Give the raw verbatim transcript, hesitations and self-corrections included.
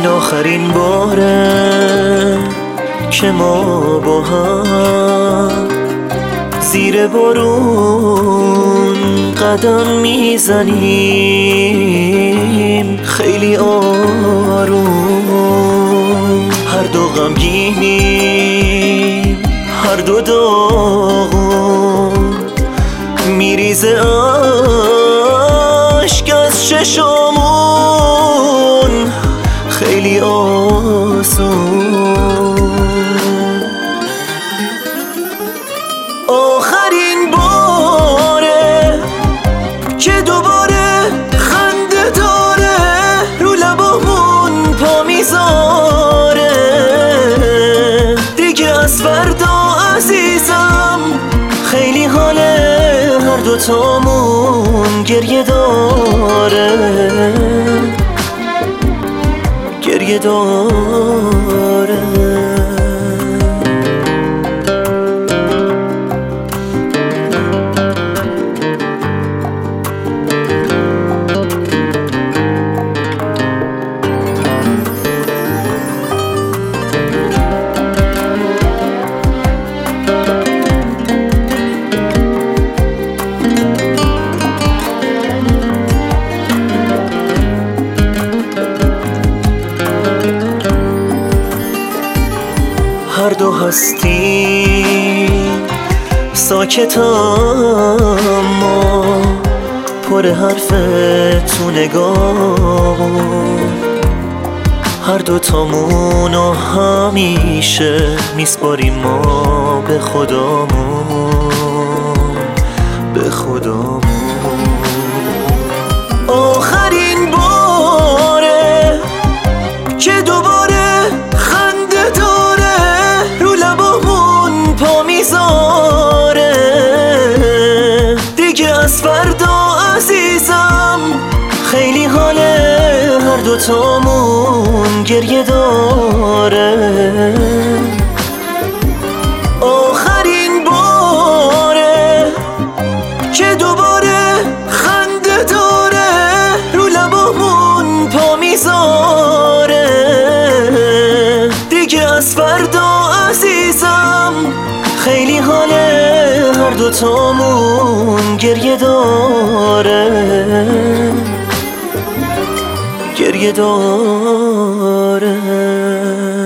این آخرین باره که ما با هم زیر بارون قدم میزنیم، خیلی آروم. هر دو غمگینیم، هر دو داغون، میریزه اشک از چشامون، خیلی آسون. آخرین باره که دوباره خنده داره رو لبامون پا میذاره، دیگه از فردا عزیزم خیلی حاله هر دوتامون گریه داره، گریه داره. هر دو هستیم ساکت اما پر حرف تو نگاهمون، هر دو تامونو همیشه میسپاریم ما به خدامون، به خدامون. آخرین باره که دوباره خنده داره رو لبامون پا میذاره، دیگه از فردا عزیزم خیلی حاله هر دوتامون گریه داره. آخرین باره که دوباره خنده داره رو لبامون پا میذاره، دیگه از فردا عزیزم خیلی حاله هر دوتامون گریه داره، گریه داره.